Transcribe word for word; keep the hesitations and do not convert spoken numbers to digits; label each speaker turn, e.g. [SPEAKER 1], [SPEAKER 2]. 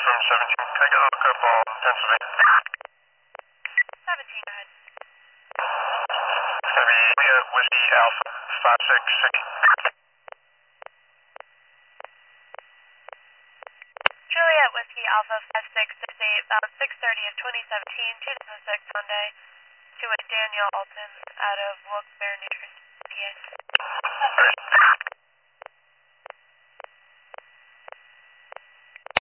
[SPEAKER 1] from seventeen. Can I get a look up on Pennsylvania?
[SPEAKER 2] seventeen, go ahead.
[SPEAKER 1] That'd be Juliet Whiskey Alpha five six six.
[SPEAKER 2] Juliet Whiskey Alpha five six six eight, about six thirty of twenty seventeen, two thousand six Hyundai, to a Daniel Alton out of Wilkes-Barre, New Jersey, P A.
[SPEAKER 1] All right.